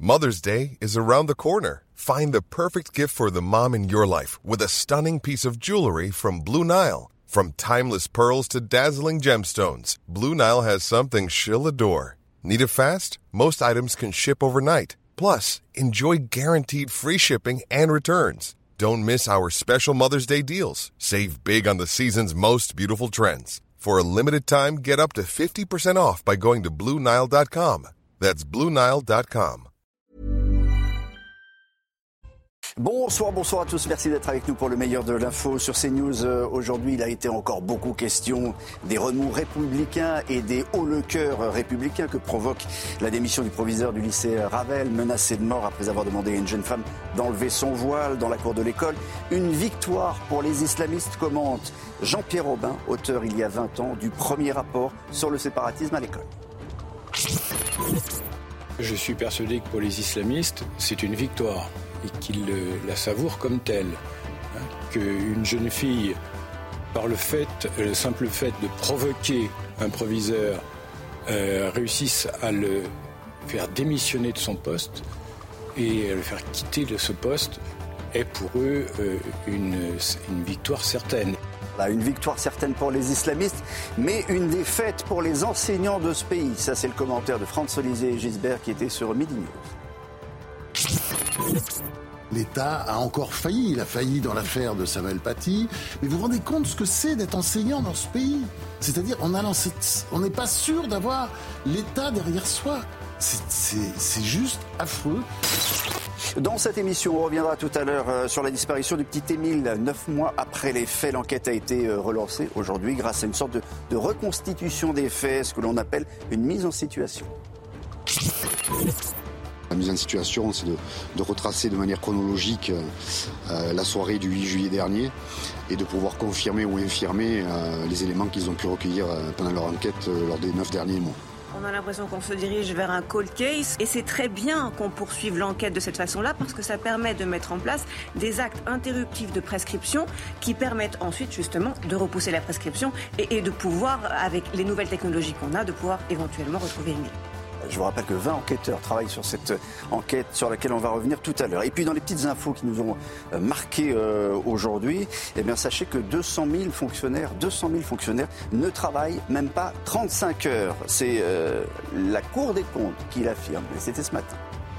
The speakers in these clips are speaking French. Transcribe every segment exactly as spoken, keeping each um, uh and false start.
Mother's Day is around the corner. Find the perfect gift for the mom in your life with a stunning piece of jewelry from Blue Nile. From timeless pearls to dazzling gemstones, Blue Nile has something she'll adore. Need it fast? Most items can ship overnight. Plus, enjoy guaranteed free shipping and returns. Don't miss our special Mother's Day deals. Save big on the season's most beautiful trends. For a limited time, get up to fifty percent off by going to Blue Nile dot com. That's Blue Nile dot com. Bonsoir, bonsoir à tous. Merci d'être avec nous pour le meilleur de l'info sur CNews. Euh, aujourd'hui, il a été encore beaucoup question des remous républicains et des hauts-le-cœur républicains que provoque la démission du proviseur du lycée Ravel, menacé de mort après avoir demandé à une jeune femme d'enlever son voile dans la cour de l'école. Une victoire pour les islamistes, commente Jean-Pierre Aubin, auteur il y a vingt ans du premier rapport sur le séparatisme à l'école. Je suis persuadé que pour les islamistes, c'est une victoire et qu'ils la savourent comme telle. Hein, qu'une jeune fille, par le fait, le simple fait de provoquer un proviseur, euh, réussisse à le faire démissionner de son poste et à le faire quitter de ce poste est pour eux euh, une, une victoire certaine. Une victoire certaine pour les islamistes, mais une défaite pour les enseignants de ce pays. Ça, c'est le commentaire de Franz-Olivier Gisbert qui était sur Midi News. L'État a encore failli. Il a failli dans l'affaire de Samuel Paty. Mais vous vous rendez compte ce que c'est d'être enseignant dans ce pays ? C'est-à-dire, on a lancé, on n'est pas sûr d'avoir l'État derrière soi. C'est, c'est, c'est juste affreux. Dans cette émission, on reviendra tout à l'heure euh, sur la disparition du petit Émile. Neuf mois après les faits, l'enquête a été euh, relancée aujourd'hui grâce à une sorte de, de reconstitution des faits, ce que l'on appelle une mise en situation. La mise en situation, c'est de, de retracer de manière chronologique euh, la soirée du huit juillet dernier et de pouvoir confirmer ou infirmer euh, les éléments qu'ils ont pu recueillir euh, pendant leur enquête euh, lors des neuf derniers mois. On a l'impression qu'on se dirige vers un cold case et c'est très bien qu'on poursuive l'enquête de cette façon-là parce que ça permet de mettre en place des actes interruptifs de prescription qui permettent ensuite justement de repousser la prescription et, et de pouvoir, avec les nouvelles technologies qu'on a, de pouvoir éventuellement retrouver Émile. Je vous rappelle que vingt enquêteurs travaillent sur cette enquête sur laquelle on va revenir tout à l'heure. Et puis dans les petites infos qui nous ont marqué euh, aujourd'hui, eh bien sachez que deux cent mille fonctionnaires, deux cent mille fonctionnaires ne travaillent même pas trente-cinq heures. C'est euh, la Cour des comptes qui l'affirme. Et c'était ce matin.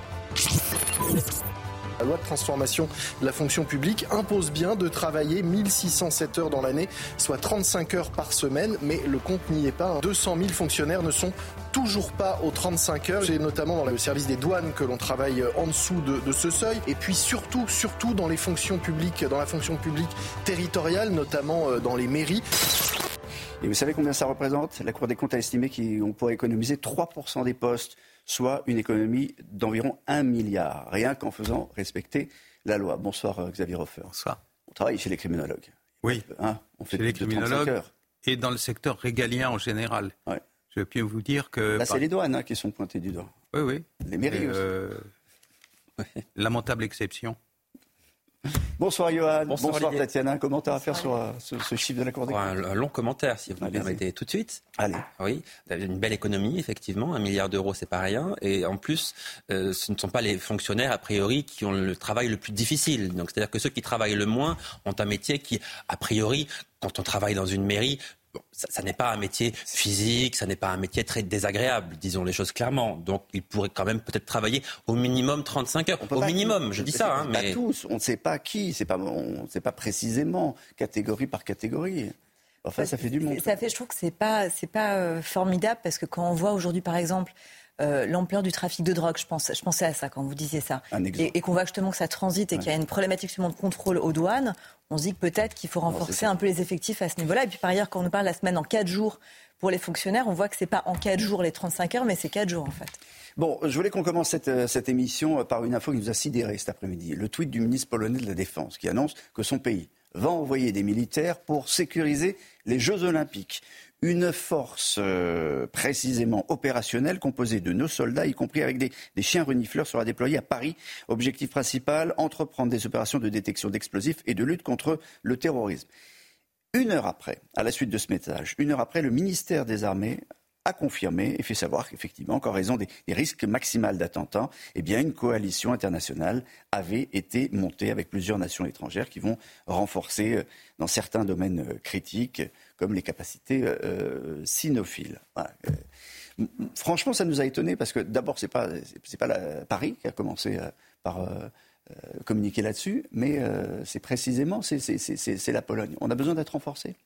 La loi de transformation de la fonction publique impose bien de travailler mille six cent sept heures dans l'année, soit trente-cinq heures par semaine, mais le compte n'y est pas. deux cent mille fonctionnaires ne sont toujours pas aux trente-cinq heures. C'est notamment dans le service des douanes que l'on travaille en dessous de, de ce seuil. Et puis surtout, surtout dans les fonctions publiques, dans la fonction publique territoriale, notamment dans les mairies. Et vous savez combien ça représente ? La Cour des comptes a estimé qu'on pourrait économiser trois pour cent des postes, soit une économie d'environ un milliard, rien qu'en faisant respecter la loi. Bonsoir Xavier Hofer. Bonsoir. On travaille chez les criminologues. Oui, hein, on fait chez les criminologues et dans le secteur régalien en général. Ouais. Je peux vous dire que... Là, c'est par... les douanes hein, qui sont pointées du doigt. Oui, oui. Les mairies euh... aussi. Lamentable exception. Bonsoir Johan, bonsoir, bonsoir Tatiana. Commentaire à faire sur euh, ce, ce chiffre de la Cour des comptes. Un, un long commentaire, si vous me permettez, tout de suite. Allez. Oui, une belle économie, effectivement. Un milliard d'euros, c'est pas rien. Et en plus, euh, ce ne sont pas les fonctionnaires, a priori, qui ont le travail le plus difficile. Donc, c'est-à-dire que ceux qui travaillent le moins ont un métier qui, a priori, quand on travaille dans une mairie, bon, ça, ça n'est pas un métier physique, ça n'est pas un métier très désagréable, disons les choses clairement. Donc, ils pourraient quand même peut-être travailler au minimum trente-cinq heures. Au minimum, je dis ça. Hein, mais... Pas tous, on ne sait pas qui, c'est pas, on ne sait pas précisément, catégorie par catégorie. Enfin, ça fait du monde. Ça fait, je trouve que c'est pas, c'est pas euh, formidable parce que quand on voit aujourd'hui, par exemple, Euh, l'ampleur du trafic de drogue, je, pense, je pensais à ça quand vous disiez ça, et, et qu'on voit justement que ça transite et ouais. qu'il y a une problématique justement de contrôle aux douanes, on se dit que peut-être qu'il faut renforcer un peu les effectifs à ce niveau-là. Et puis par ailleurs, quand on nous parle la semaine en quatre jours pour les fonctionnaires, on voit que c'est pas en quatre jours les trente-cinq heures, mais c'est quatre jours en fait. Bon, je voulais qu'on commence cette, cette émission par une info qui nous a sidérés cet après-midi. Le tweet du ministre polonais de la Défense qui annonce que son pays va envoyer des militaires pour sécuriser les Jeux Olympiques. Une force euh, précisément opérationnelle composée de nos soldats, y compris avec des, des chiens renifleurs, sera déployée à Paris. Objectif principal, entreprendre des opérations de détection d'explosifs et de lutte contre le terrorisme. Une heure après, à la suite de ce message, une heure après, le ministère des Armées a confirmé et fait savoir qu'effectivement, qu'en raison des, des risques maximaux d'attentats, eh bien, une coalition internationale avait été montée avec plusieurs nations étrangères qui vont renforcer euh, dans certains domaines euh, critiques, comme les capacités euh, cynophiles. Voilà. Euh, franchement, ça nous a étonnés parce que d'abord, c'est pas c'est, c'est pas la, Paris qui a commencé euh, par euh, euh, communiquer là-dessus, mais euh, c'est précisément c'est, c'est, c'est, c'est, c'est la Pologne. On a besoin d'être renforcé.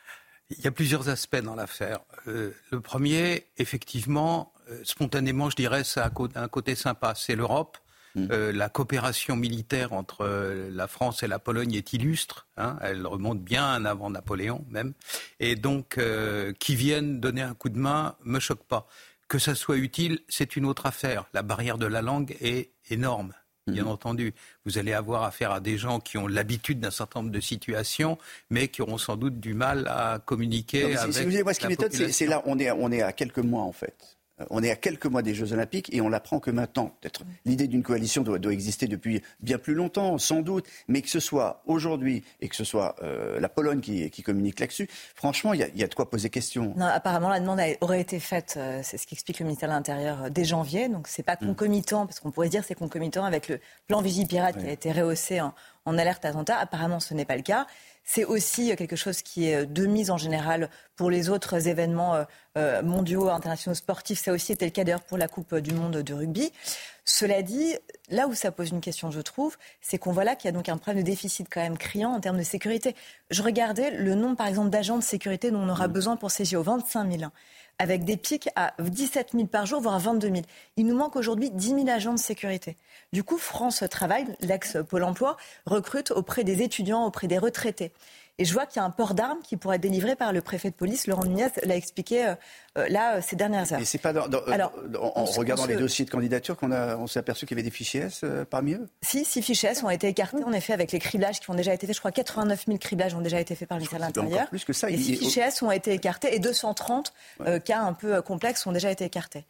Il y a plusieurs aspects dans l'affaire. Euh, le premier, effectivement, euh, spontanément, je dirais, ça a un côté sympa. C'est l'Europe. Mmh. Euh, la coopération militaire entre euh, la France et la Pologne est illustre. Hein, elle remonte bien avant Napoléon même. Et donc, euh, qu'ils viennent donner un coup de main me choque pas. Que ça soit utile, c'est une autre affaire. La barrière de la langue est énorme. Bien mmh. entendu, vous allez avoir affaire à des gens qui ont l'habitude d'un certain nombre de situations, mais qui auront sans doute du mal à communiquer non, avec si vous voulez, moi, ce qui m'étonne, c'est, c'est là, on est, on est à quelques mois en fait. On est à quelques mois des Jeux Olympiques et on l'apprend que maintenant. Peut-être l'idée d'une coalition doit, doit exister depuis bien plus longtemps, sans doute, mais que ce soit aujourd'hui et que ce soit euh, la Pologne qui, qui communique là-dessus, franchement, il y, y a de quoi poser question. Non, apparemment, la demande a, aurait été faite, euh, c'est ce qu'explique le ministère de l'Intérieur, euh, dès janvier, donc c'est pas concomitant, mmh. parce qu'on pourrait se dire c'est concomitant avec le plan Vigipirate oui. qui a été rehaussé en, en alerte attentat. Apparemment, ce n'est pas le cas. C'est aussi quelque chose qui est de mise en général pour les autres événements euh, mondiaux, internationaux, sportifs. Ça a aussi été le cas d'ailleurs pour la Coupe du Monde de rugby. Cela dit, là où ça pose une question, je trouve, c'est qu'on voit là qu'il y a donc un problème de déficit quand même criant en termes de sécurité. Je regardais le nombre, par exemple, d'agents de sécurité dont on aura besoin pour ces J O, vingt-cinq mille. Avec des pics à dix-sept mille par jour, voire vingt-deux mille. Il nous manque aujourd'hui dix mille agents de sécurité. Du coup, France Travail, l'ex-Pôle emploi, recrute auprès des étudiants, auprès des retraités. Et je vois qu'il y a un port d'armes qui pourrait être délivré par le préfet de police. Laurent Nunez l'a expliqué euh, là ces dernières heures. Et c'est pas dans, dans, Alors, en, en regardant se... les dossiers de candidature qu'on a, on s'est aperçu qu'il y avait des fichiers S euh, parmi eux. Si, six fichiers S ont été écartés en effet avec les criblages qui ont déjà été faits. Je crois quatre-vingt-neuf mille criblages ont déjà été faits par le ministère de l'Intérieur. Encore plus que ça. Les six fichiers S ont été écartés et deux cent trente ouais. euh, cas un peu complexes ont déjà été écartés.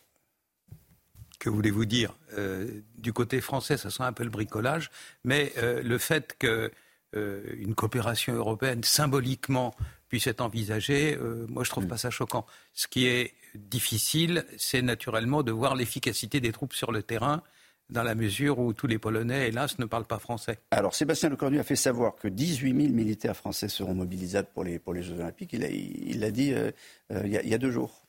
Que voulez-vous dire euh, du côté français, ça sent un peu le bricolage, mais euh, le fait que Euh, une coopération européenne symboliquement puisse être envisagée, euh, moi je trouve pas ça choquant. Ce qui est difficile, c'est naturellement de voir l'efficacité des troupes sur le terrain, dans la mesure où tous les Polonais, hélas, ne parlent pas français. Alors Sébastien Lecornu a fait savoir que dix-huit mille militaires français seront mobilisables pour les, pour les Jeux Olympiques. Il, a, il l'a dit euh, euh, il, y a, il y a deux jours.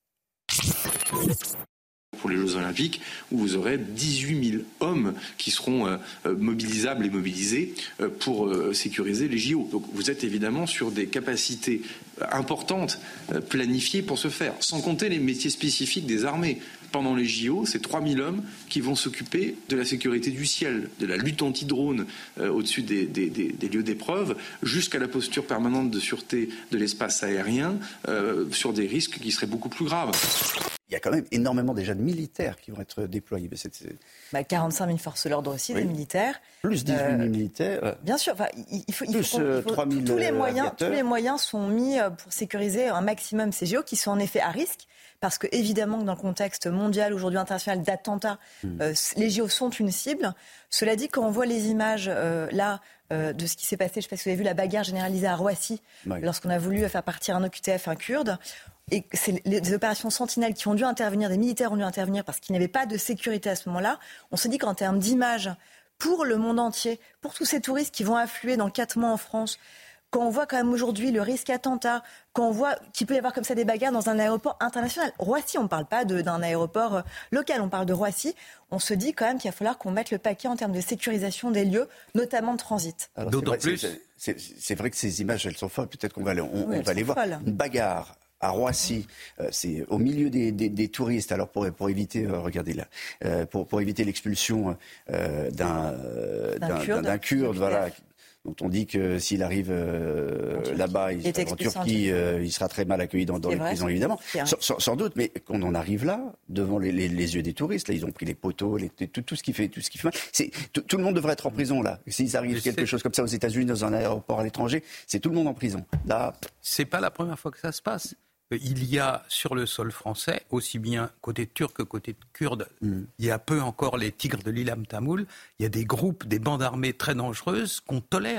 Pour les Jeux Olympiques, où vous aurez dix-huit mille hommes qui seront euh, mobilisables et mobilisés euh, pour euh, sécuriser les J O. Donc vous êtes évidemment sur des capacités importantes euh, planifiées pour ce faire, sans compter les métiers spécifiques des armées. Pendant les J O, c'est trois mille hommes qui vont s'occuper de la sécurité du ciel, de la lutte anti-drone euh, au-dessus des, des, des, des lieux d'épreuve, jusqu'à la posture permanente de sûreté de l'espace aérien euh, sur des risques qui seraient beaucoup plus graves. Il y a quand même énormément déjà de militaires qui vont être déployés. C'est, c'est... Bah, quarante-cinq mille forces de l'ordre aussi, oui. Des militaires. Plus dix-huit mille euh, militaires. Bien sûr, il, il faut, il plus faut, il faut trois mille tous les moyens, aviateurs. tous les moyens sont mis pour sécuriser un maximum ces J O qui sont en effet à risque. Parce que évidemment que dans le contexte mondial, aujourd'hui international, d'attentats, mmh. euh, les J O sont une cible. Cela dit, quand on voit les images euh, là euh, de ce qui s'est passé, je ne sais pas si vous avez vu la bagarre généralisée à Roissy, oui. lorsqu'on a voulu faire partir un O Q T F, un Kurde, et c'est les opérations Sentinelle qui ont dû intervenir, des militaires ont dû intervenir parce qu'il n'y avait pas de sécurité à ce moment-là. On se dit qu'en termes d'image, pour le monde entier, pour tous ces touristes qui vont affluer dans quatre mois en France, quand on voit quand même aujourd'hui le risque attentat, quand on voit qu'il peut y avoir comme ça des bagarres dans un aéroport international. Roissy, on ne parle pas de, d'un aéroport local, on parle de Roissy. On se dit quand même qu'il va falloir qu'on mette le paquet en termes de sécurisation des lieux, notamment de transit. Alors, D'autant c'est vrai, plus. C'est, c'est, c'est vrai que ces images, elles sont folles. Peut-être qu'on va, on, oui, on va les voir. Folles. Une bagarre à Roissy, euh, c'est au milieu des, des, des touristes. Alors pour, pour éviter, euh, regardez là, euh, pour, pour éviter l'expulsion euh, d'un, euh, d'un, d'un Kurde, d'un Kurde voilà. dont on dit que s'il arrive euh, là-bas, il sera en Turquie, euh, il sera très mal accueilli dans, dans les vrai, prisons, évidemment. Sans, sans, sans doute, mais quand on en arrive là, devant les, les, les yeux des touristes, là, ils ont pris les poteaux, les, tout, tout ce qui fait, tout ce qui fait mal. C'est, tout, tout le monde devrait être en prison, là. S'il arrive quelque chose comme ça aux États-Unis, dans un aéroport à l'étranger, c'est tout le monde en prison. Là, c'est pas la première fois que ça se passe. Il y a sur le sol français, aussi bien côté turc que côté kurde, mmh. il y a peu encore les tigres de l'Ilam Tamoul, il y a des groupes, des bandes armées très dangereuses qu'on tolère.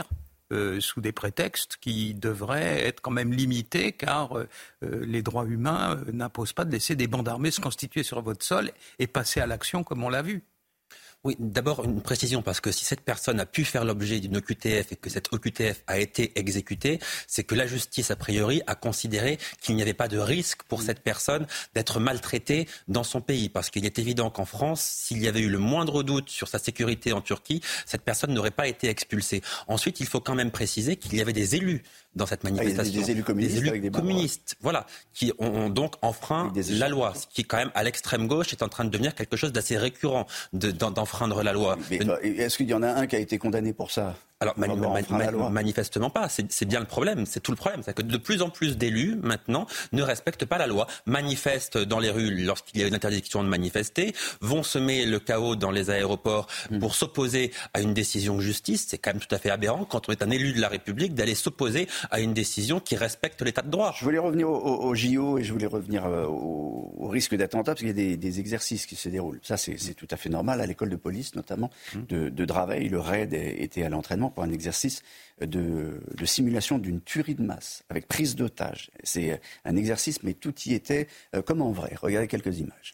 euh, sous des prétextes qui devraient être quand même limités, car euh, les droits humains euh, n'imposent pas de laisser des bandes armées se constituer sur votre sol et passer à l'action comme on l'a vu. Oui, d'abord une précision, parce que si cette personne a pu faire l'objet d'une O Q T F et que cette O Q T F a été exécutée, c'est que la justice, a priori, a considéré qu'il n'y avait pas de risque pour cette personne d'être maltraitée dans son pays. Parce qu'il est évident qu'en France, s'il y avait eu le moindre doute sur sa sécurité en Turquie, cette personne n'aurait pas été expulsée. Ensuite, il faut quand même préciser qu'il y avait des élus dans cette manifestation. Ah, des, des élus communistes. Des élus avec des communistes, voilà, qui ont donc enfreint la loi, ce qui, quand même, à l'extrême gauche, est en train de devenir quelque chose d'assez récurrent, de, d'enfreindre la loi. Mais, est-ce qu'il y en a un qui a été condamné pour ça ? Alors, mani- mani- mani- manifestement pas. C'est, c'est bien le problème. C'est tout le problème. C'est que de plus en plus d'élus, maintenant, ne respectent pas la loi. Manifestent dans les rues lorsqu'il y a une interdiction de manifester, vont semer le chaos dans les aéroports mmh. pour s'opposer à une décision de justice. C'est quand même tout à fait aberrant, quand on est un élu de la République, d'aller s'opposer à une décision qui respecte l'état de droit. Je voulais revenir au, au, au J O et je voulais revenir au, au risque d'attentat, parce qu'il y a des, des exercices qui se déroulent. Ça, c'est, c'est tout à fait normal. À l'école de police, notamment, mmh. de, de Draveil, le raid était à l'entraînement pour un exercice de, de simulation d'une tuerie de masse, avec prise d'otages. C'est un exercice, mais tout y était euh, comme en vrai. Regardez quelques images.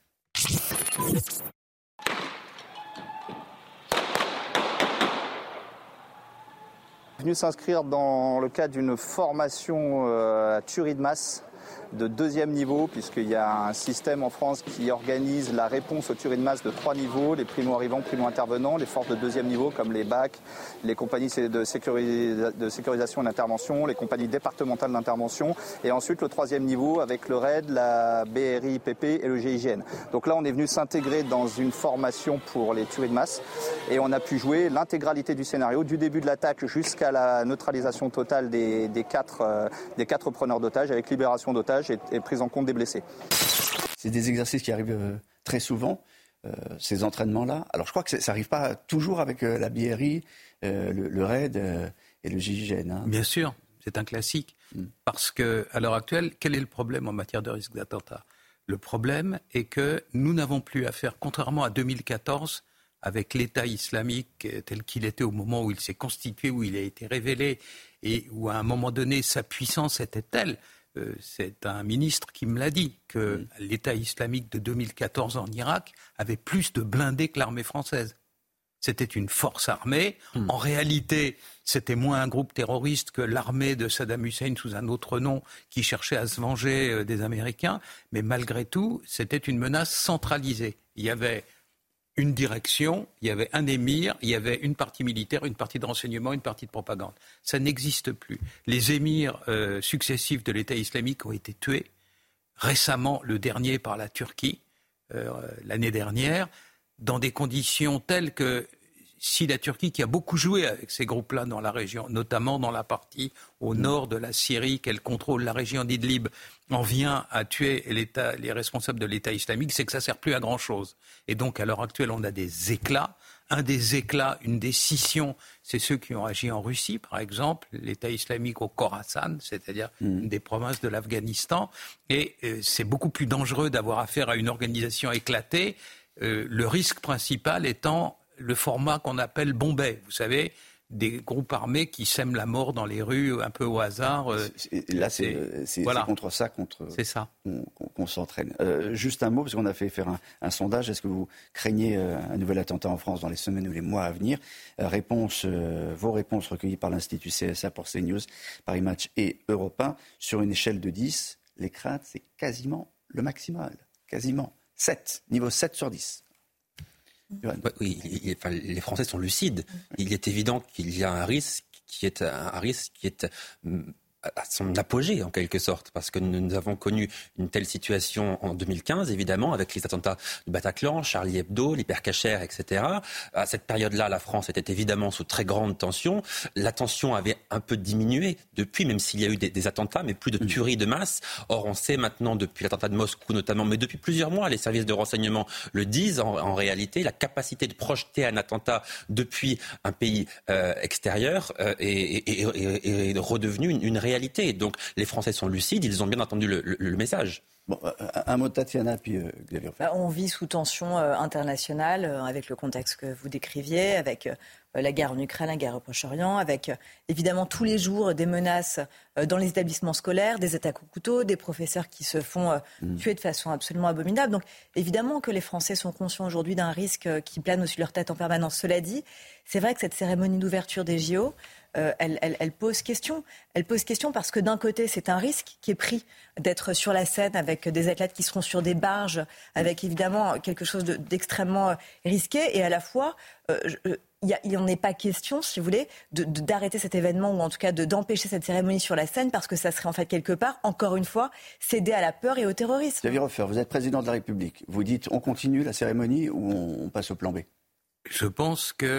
Venu s'inscrire dans le cadre d'une formation euh, à tuerie de masse de deuxième niveau, puisqu'il y a un système en France qui organise la réponse aux tueries de masse de trois niveaux, les primo-arrivants, primo-intervenants, les forces de deuxième niveau comme les B A C, les compagnies de, sécuris- de sécurisation et d'intervention, les compagnies départementales d'intervention, et ensuite le troisième niveau avec le R A I D, la B R I P P et le G I G N. Donc là, on est venu s'intégrer dans une formation pour les tueries de masse, et on a pu jouer l'intégralité du scénario, du début de l'attaque jusqu'à la neutralisation totale des, des, quatre, euh, des quatre preneurs d'otages, avec libération d'otages et, et prise en compte des blessés. C'est des exercices qui arrivent euh, très souvent, euh, ces entraînements-là. Alors je crois que ça n'arrive pas toujours avec euh, la B R I, euh, le, le R A I D euh, et le G I G N. Hein. Bien sûr, c'est un classique. Mm. Parce qu'à l'heure actuelle, quel est le problème en matière de risque d'attentat ? Le problème est que nous n'avons plus affaire, contrairement à deux mille quatorze, avec l'État islamique tel qu'il était au moment où il s'est constitué, où il a été révélé, et où à un moment donné, sa puissance était telle. Euh, c'est un ministre qui me l'a dit, que mmh. l'État islamique de deux mille quatorze en Irak avait plus de blindés que l'armée française. C'était une force armée. Mmh. En réalité, c'était moins un groupe terroriste que l'armée de Saddam Hussein sous un autre nom qui cherchait à se venger euh, des Américains. Mais malgré tout, c'était une menace centralisée. Il y avait une direction, il y avait un émir, il y avait une partie militaire, une partie de renseignement, une partie de propagande. Ça n'existe plus. Les émirs euh, successifs de l'État islamique ont été tués. Récemment, le dernier par la Turquie, euh, l'année dernière, dans des conditions telles que si la Turquie, qui a beaucoup joué avec ces groupes-là dans la région, notamment dans la partie au nord de la Syrie, qu'elle contrôle, la région d'Idlib, en vient à tuer l'État, les responsables de l'État islamique, c'est que ça ne sert plus à grand-chose. Et donc, à l'heure actuelle, on a des éclats. Un des éclats, une des scissions, c'est ceux qui ont agi en Russie, par exemple, l'État islamique au Khorasan, c'est-à-dire mmh. une des provinces de l'Afghanistan. Et euh, c'est beaucoup plus dangereux d'avoir affaire à une organisation éclatée. Euh, le risque principal étant le format qu'on appelle Bombay, vous savez, des groupes armés qui sèment la mort dans les rues un peu au hasard. Euh, c'est, là, c'est, c'est, c'est, voilà. c'est contre ça, contre, c'est ça. Qu'on, qu'on s'entraîne. Euh, juste un mot, parce qu'on a fait faire un, un sondage. Est-ce que vous craignez euh, un nouvel attentat en France dans les semaines ou les mois à venir ? euh, réponse, euh, Vos réponses recueillies par l'Institut C S A pour CNews, Paris Match et Europe un. Sur une échelle de dix, les craintes, c'est quasiment le maximal. Quasiment. sept. Niveau sept sur dix. Oui, il, enfin, les Français sont lucides. Il est évident qu'il y a un risque qui est un risque qui est à son apogée, en quelque sorte, parce que nous avons connu une telle situation en deux mille quinze, évidemment, avec les attentats du Bataclan, Charlie Hebdo, l'hypercachère, et cetera. À cette période-là, la France était évidemment sous très grande tension. La tension avait un peu diminué depuis, même s'il y a eu des, des attentats, mais plus de tueries de masse. Or, on sait maintenant, depuis l'attentat de Moscou notamment, mais depuis plusieurs mois, les services de renseignement le disent, en, en réalité, la capacité de projeter un attentat depuis un pays euh, extérieur euh, est, est, est, est, est redevenue une, une réalité. Réalité. Donc les Français sont lucides, ils ont bien entendu le, le, le message. Bon, un mot de Tatiana, puis euh, Xavier. Bah, on vit sous tension euh, internationale, euh, avec le contexte que vous décriviez, avec euh, la guerre en Ukraine, la guerre au Proche-Orient, avec évidemment tous les jours des menaces dans les établissements scolaires, des attaques au couteau, des professeurs qui se font mmh. tuer de façon absolument abominable. Donc évidemment que les Français sont conscients aujourd'hui d'un risque qui plane au-dessus de leur tête en permanence. Cela dit, c'est vrai que cette cérémonie d'ouverture des J O, Euh, elle, elle, elle pose question. Elle pose question parce que d'un côté, c'est un risque qui est pris d'être sur la scène avec des athlètes qui seront sur des barges, avec évidemment quelque chose de, d'extrêmement risqué. Et à la fois, euh, il n'en est pas question, si vous voulez, de, de, d'arrêter cet événement ou en tout cas de, d'empêcher cette cérémonie sur la scène parce que ça serait en fait quelque part, encore une fois, céder à la peur et au terrorisme. Xavier Hofer, vous êtes président de la République. Vous dites on continue la cérémonie ou on, on passe au plan B ? Je pense qu'on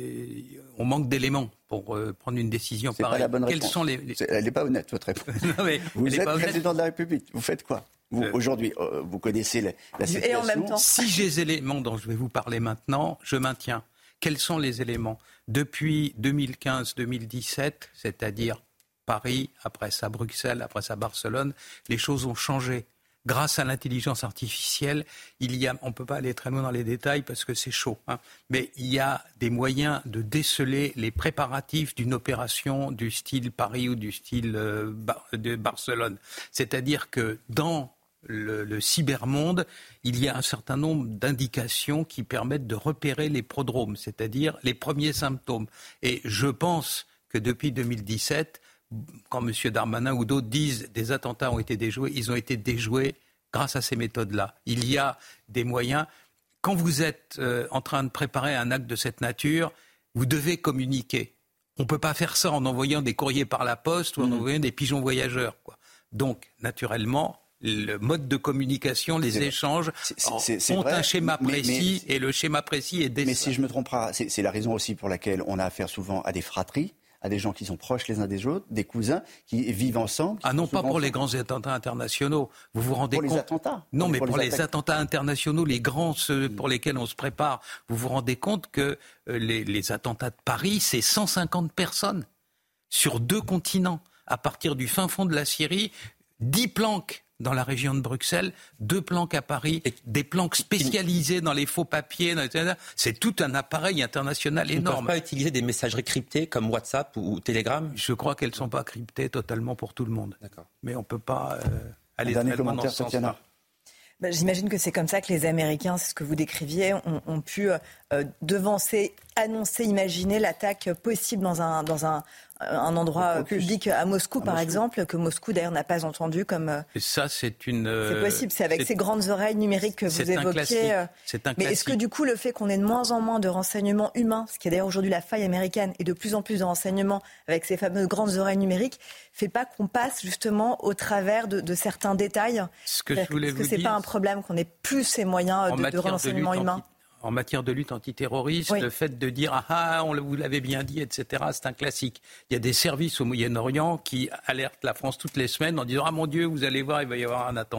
euh, manque d'éléments pour euh, prendre une décision c'est pareille. Pas la bonne Quels réponse. sont les, les... Elle n'est pas honnête, votre réponse. non, mais vous êtes président honnête. de la République. Vous faites quoi vous, euh... Aujourd'hui, euh, vous connaissez la, la situation. Et en même temps. Si j'ai les éléments dont je vais vous parler maintenant, je maintiens. Quels sont les éléments ? Depuis deux mille quinze deux mille dix-sept, c'est-à-dire Paris, après ça Bruxelles, après ça Barcelone, les choses ont changé. Grâce à l'intelligence artificielle, il y a, on ne peut pas aller très loin dans les détails parce que c'est chaud, hein, mais il y a des moyens de déceler les préparatifs d'une opération du style Paris ou du style euh, de Barcelone. C'est-à-dire que dans le, le cybermonde, il y a un certain nombre d'indications qui permettent de repérer les prodromes, c'est-à-dire les premiers symptômes. Et je pense que depuis deux mille dix-sept, quand M. Darmanin ou d'autres disent des attentats ont été déjoués, ils ont été déjoués grâce à ces méthodes-là. Il y a des moyens. Quand vous êtes euh, en train de préparer un acte de cette nature, vous devez communiquer. On ne peut pas faire ça en envoyant des courriers par la poste ou en mmh. envoyant des pigeons voyageurs, quoi. Donc, naturellement, le mode de communication, les c'est échanges c'est, c'est, c'est ont vrai, un schéma précis mais, mais, et le schéma précis est décevant. Mais si je me trompe pas, c'est, c'est la raison aussi pour laquelle on a affaire souvent à des fratries, à des gens qui sont proches les uns des autres, des cousins qui vivent ensemble. Ah non, pas pour les grands attentats internationaux. Vous vous rendez pour compte ? Pour les attentats ? Non, mais pour, pour les, les attentats internationaux, les grands, ceux pour lesquels on se prépare, vous vous rendez compte que les, les attentats de Paris, c'est cent cinquante personnes sur deux continents. À partir du fin fond de la Syrie, dix planques dans la région de Bruxelles, deux planques à Paris, des planques spécialisées dans les faux papiers. Dans les... C'est tout un appareil international énorme. On ne peut pas utiliser des messageries cryptées comme WhatsApp ou, ou Telegram ? Je crois qu'elles ne sont pas cryptées totalement pour tout le monde. D'accord. Mais on ne peut pas euh, aller un très loin dans ce sens-là. Ben, j'imagine que c'est comme ça que les Américains, c'est ce que vous décriviez, ont, ont pu euh, devancer, annoncer, imaginer l'attaque possible dans un, dans un, un endroit public à Moscou, à par Moscou. exemple, que Moscou d'ailleurs n'a pas entendu comme... Et ça, c'est une... C'est possible, c'est avec c'est... ces grandes oreilles numériques que vous évoquiez. Un c'est un Mais est-ce que du coup, le fait qu'on ait de moins en moins de renseignements humains, ce qui est d'ailleurs aujourd'hui la faille américaine, et de plus en plus de renseignements avec ces fameuses grandes oreilles numériques, fait pas qu'on passe justement au travers de, de certains détails ? Ce que je voulais Est-ce que vous c'est dire, pas un problème qu'on ait plus ces moyens de, de renseignements de humains ? anti... En matière de lutte antiterroriste, oui. le fait de dire « Ah, on vous l'avait bien dit », et cetera, c'est un classique. Il y a des services au Moyen-Orient qui alertent la France toutes les semaines en disant « Ah mon Dieu, vous allez voir, il va y avoir un attentat ».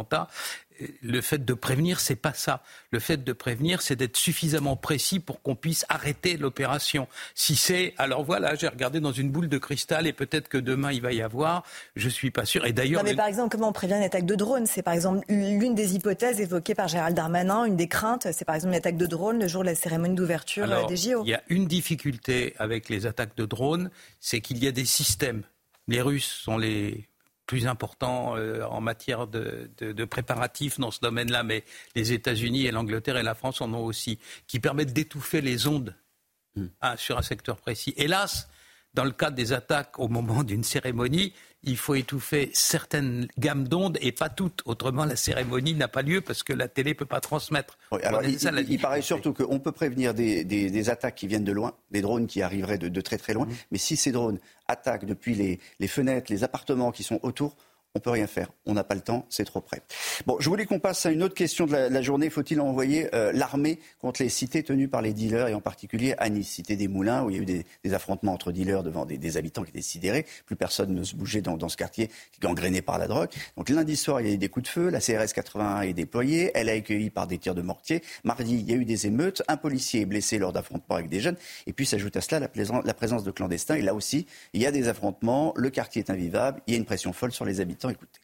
Le fait de prévenir, c'est pas ça. Le fait de prévenir, c'est d'être suffisamment précis pour qu'on puisse arrêter l'opération. Si c'est, alors voilà, j'ai regardé dans une boule de cristal et peut-être que demain il va y avoir, je suis pas sûr. Et d'ailleurs, non mais par exemple, comment on prévient une attaque de drone ? C'est par exemple l'une des hypothèses évoquées par Gérald Darmanin, une des craintes, c'est par exemple une attaque de drone le jour de la cérémonie d'ouverture alors, des J O. Il y a une difficulté avec les attaques de drone, c'est qu'il y a des systèmes. Les Russes sont les plus important euh, en matière de, de, de préparatifs dans ce domaine-là, mais les États-Unis et l'Angleterre et la France en ont aussi, qui permettent d'étouffer les ondes mmh. hein, sur un secteur précis. Hélas, dans le cadre des attaques au moment d'une cérémonie, il faut étouffer certaines gammes d'ondes et pas toutes. Autrement, la cérémonie n'a pas lieu parce que la télé ne peut pas transmettre. Oui, alors, il, ça, il, il paraît surtout qu'on peut prévenir des, des, des attaques qui viennent de loin, des drones qui arriveraient de, de très très loin. Mmh. Mais si ces drones attaquent depuis les, les fenêtres, les appartements qui sont autour, on ne peut rien faire. On n'a pas le temps, c'est trop près. Bon, je voulais qu'on passe à une autre question de la, la journée. Faut-il envoyer euh, l'armée contre les cités tenues par les dealers, et en particulier à Nice, cité des Moulins, où il y a eu des, des affrontements entre dealers devant des, des habitants qui étaient sidérés. Plus personne ne se bougeait dans, dans ce quartier qui est gangréné par la drogue. Donc lundi soir, il y a eu des coups de feu. La C R S quatre-vingt-un est déployée. Elle a accueilli par des tirs de mortier. Mardi, il y a eu des émeutes. Un policier est blessé lors d'affrontements avec des jeunes. Et puis s'ajoute à cela la, plaisance, la présence de clandestins. Et là aussi, il y a des affrontements. Le quartier est invivable. Il y a une pression folle sur les habitants. Écoutez.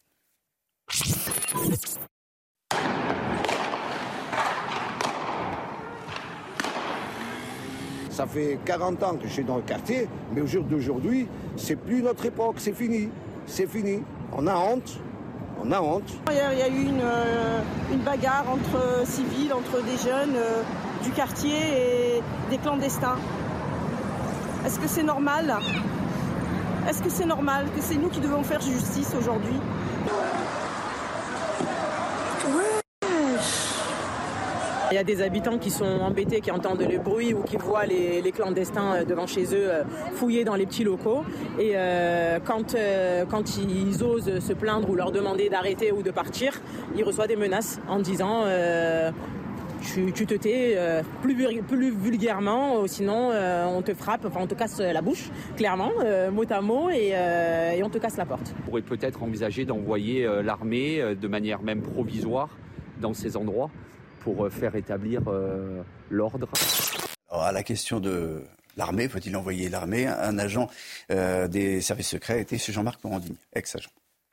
Ça fait quarante ans que je suis dans le quartier, mais au jour d'aujourd'hui, c'est plus notre époque, c'est fini. C'est fini. On a honte. On a honte. Il y a, il y a eu une, euh, une bagarre entre civils, entre des jeunes euh, du quartier et des clandestins. Est-ce que c'est normal ? Est-ce que c'est normal que c'est nous qui devons faire justice aujourd'hui ? Il y a des habitants qui sont embêtés, qui entendent le bruit ou qui voient les, les clandestins devant chez eux fouiller dans les petits locaux. Et euh, quand, euh, quand ils osent se plaindre ou leur demander d'arrêter ou de partir, ils reçoivent des menaces en disant euh, tu, tu te tais euh, plus, plus vulgairement, sinon euh, on te frappe, enfin on te casse la bouche, clairement, euh, mot à mot, et, euh, et on te casse la porte. On pourrait peut-être envisager d'envoyer euh, l'armée euh, de manière même provisoire dans ces endroits pour faire établir euh, l'ordre. Alors, à la question de l'armée, faut-il envoyer l'armée ? Un agent euh, des services secrets était ce Jean-Marc Morandini, ex-agent.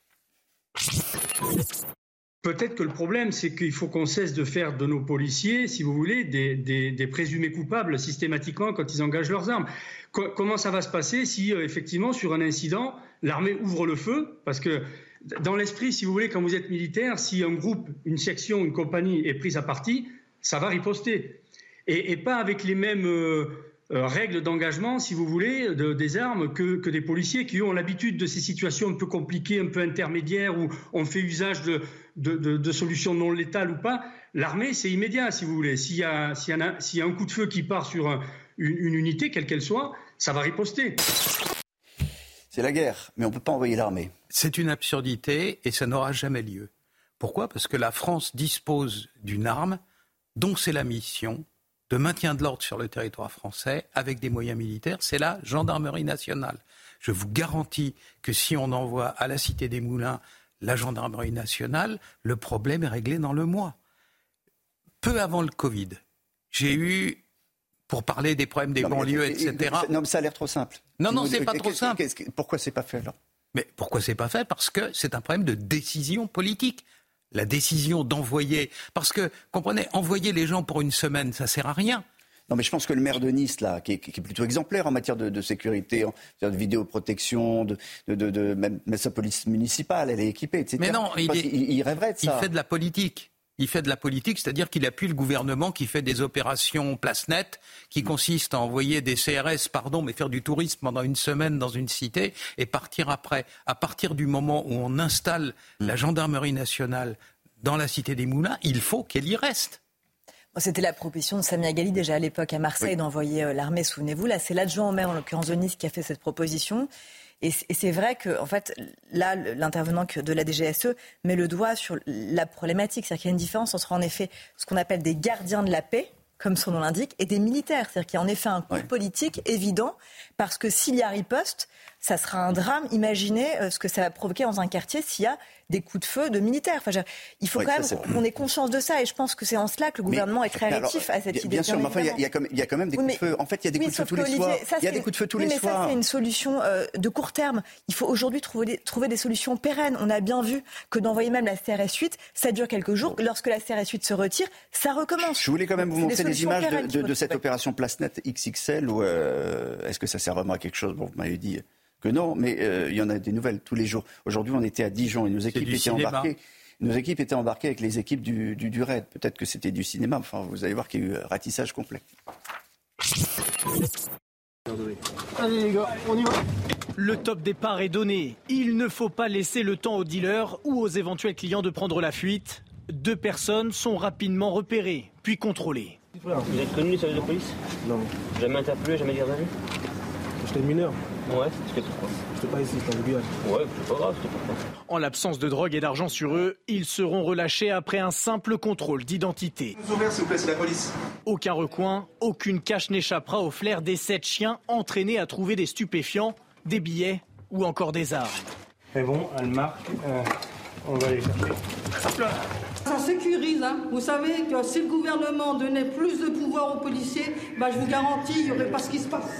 Peut-être que le problème, c'est qu'il faut qu'on cesse de faire de nos policiers, si vous voulez, des, des, des présumés coupables systématiquement quand ils engagent leurs armes. Co- comment ça va se passer si, euh, effectivement, sur un incident, l'armée ouvre le feu ? Parce que dans l'esprit, si vous voulez, quand vous êtes militaire, si un groupe, une section, une compagnie est prise à partie, ça va riposter. Et, et pas avec les mêmes euh, euh, règles d'engagement, si vous voulez, de, des armes que, que des policiers qui ont l'habitude de ces situations un peu compliquées, un peu intermédiaires, où on fait usage de, de, de, de solutions non létales ou pas. L'armée, c'est immédiat, si vous voulez. S'il y a, s'il y a, s'il y a un coup de feu qui part sur un, une, une unité, quelle qu'elle soit, ça va riposter. C'est la guerre, mais on ne peut pas envoyer l'armée. C'est une absurdité et ça n'aura jamais lieu. Pourquoi ? Parce que la France dispose d'une arme dont c'est la mission de maintien de l'ordre sur le territoire français avec des moyens militaires, c'est la gendarmerie nationale. Je vous garantis que si on envoie à la Cité des Moulins la gendarmerie nationale, le problème est réglé dans le mois. Peu avant le Covid, j'ai eu, pour parler des problèmes des non, banlieues, mais, et cetera. Non, mais ça a l'air trop simple. Non, non, c'est pas trop simple. Pourquoi c'est pas fait alors ? Mais pourquoi c'est pas fait ? Parce que c'est un problème de décision politique. La décision d'envoyer... Parce que, comprenez, envoyer les gens pour une semaine, ça sert à rien. Non, mais je pense que le maire de Nice, là, qui est, qui est plutôt exemplaire en matière de, de sécurité, en matière de vidéoprotection, de, de, de, de même, même sa police municipale, elle est équipée, et cetera. Mais non, il, est, il, il rêverait de ça. Il fait de la politique. Il fait de la politique, c'est-à-dire qu'il appuie le gouvernement qui fait des opérations place nette, qui consistent à envoyer des C R S, pardon, mais faire du tourisme pendant une semaine dans une cité et partir après. À partir du moment où on installe la gendarmerie nationale dans la Cité des Moulins, il faut qu'elle y reste. C'était la proposition de Samia Ghali déjà à l'époque à Marseille oui. d'envoyer euh, l'armée, souvenez-vous. Là, c'est l'adjoint au maire, en l'occurrence de Nice, qui a fait cette proposition. Et c'est vrai que, en fait, là, l'intervenant de la D G S E met le doigt sur la problématique. C'est-à-dire qu'il y a une différence entre, en effet, ce qu'on appelle des gardiens de la paix, comme son nom l'indique, et des militaires. C'est-à-dire qu'il y a en effet un coup ouais. politique évident, parce que s'il y a riposte, ça sera un drame. Imaginez ce que ça va provoquer dans un quartier s'il y a des coups de feu de militaires. Enfin, il faut oui, quand ça, même qu'on ait conscience de ça, et je pense que c'est en cela que le gouvernement mais, est très réactif à cette bien idée. Bien sûr, mais enfin, il y, y, y a quand même des coups oui, mais, de feu. En fait, il y a des coups de feu tous les soirs. Il y a des coups de feu tous les mais soirs. Ça, c'est une solution euh, de court terme. Il faut aujourd'hui trouver des, trouver des solutions pérennes. On a bien vu que d'envoyer même la C R S huit, ça dure quelques jours. Lorsque la C R S huit se retire, ça recommence. Je voulais quand même vous montrer des images de, de, de cette opération Place Nette X X L. Où, euh, est-ce que ça sert vraiment à quelque chose ? Bon, vous m'avez dit que non, mais euh, il y en a des nouvelles tous les jours. Aujourd'hui, on était à Dijon et nos équipes étaient cinéma. embarquées. Nos équipes étaient embarquées avec les équipes du, du, du RAID. Peut-être que c'était du cinéma. Enfin, vous allez voir qu'il y a eu ratissage complet. Allez les gars, on y va. Le top départ est donné. Il ne faut pas laisser le temps aux dealers ou aux éventuels clients de prendre la fuite. Deux personnes sont rapidement repérées, puis contrôlées. Vous êtes connu les services de police ? Non. Jamais interpellé, jamais gardé à vue ? J'étais mineur. Ouais, c'était pourquoi ? J'étais pas ici, c'était en Guyane. Ouais, c'est pas grave, c'était pourquoi ? En l'absence de drogue et d'argent sur eux, ils seront relâchés après un simple contrôle d'identité. Nous ouvrir, s'il vous plaît, c'est la police. Aucun recoin, aucune cache n'échappera au flair des sept chiens entraînés à trouver des stupéfiants, des billets ou encore des armes. C'est bon, elle marque, euh, on va les chercher. Hop là. Ça sécurise, hein. Vous savez que si le gouvernement donnait plus de pouvoir aux policiers, bah, je vous garantis, il n'y aurait pas ce qui se passe.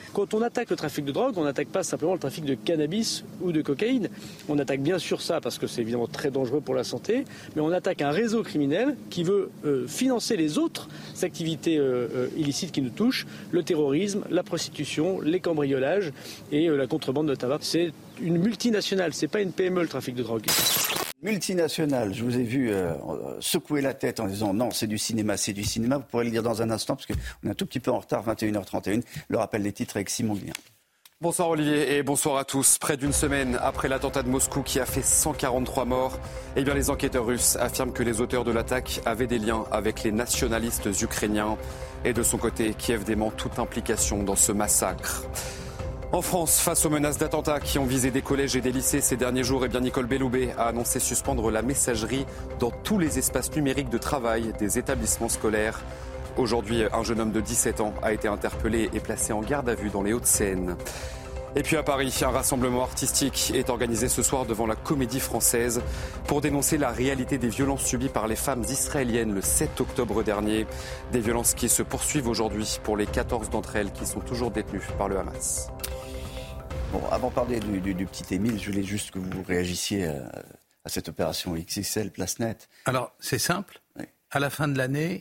Quand on attaque le trafic de drogue, on n'attaque pas simplement le trafic de cannabis ou de cocaïne. On attaque bien sûr ça parce que c'est évidemment très dangereux pour la santé, mais on attaque un réseau criminel qui veut euh, financer les autres activités euh, euh, illicites qui nous touchent, le terrorisme, la prostitution, les cambriolages et euh, la contrebande de tabac. C'est une multinationale, c'est pas une P M E le trafic de drogue. Multinationale, je vous ai vu euh, secouer la tête en disant non, c'est du cinéma, c'est du cinéma. Vous pourrez le dire dans un instant parce qu'on est un tout petit peu en retard, vingt et une heures trente et un. Le rappel des titres avec Simon Guillain. Bonsoir Olivier et bonsoir à tous. Près d'une semaine après l'attentat de Moscou qui a fait cent quarante-trois morts, eh bien les enquêteurs russes affirment que les auteurs de l'attaque avaient des liens avec les nationalistes ukrainiens. Et de son côté, Kiev dément toute implication dans ce massacre. En France, face aux menaces d'attentats qui ont visé des collèges et des lycées ces derniers jours, eh bien Nicole Belloubet a annoncé suspendre la messagerie dans tous les espaces numériques de travail des établissements scolaires. Aujourd'hui, un jeune homme de dix-sept ans a été interpellé et placé en garde à vue dans les Hauts-de-Seine. Et puis à Paris, un rassemblement artistique est organisé ce soir devant la Comédie Française pour dénoncer la réalité des violences subies par les femmes israéliennes le sept octobre dernier. Des violences qui se poursuivent aujourd'hui pour les quatorze d'entre elles qui sont toujours détenues par le Hamas. Bon, avant de parler du, du, du petit Émile, je voulais juste que vous réagissiez à, à cette opération X X L Place Net. Alors, c'est simple. Oui. À la fin de l'année,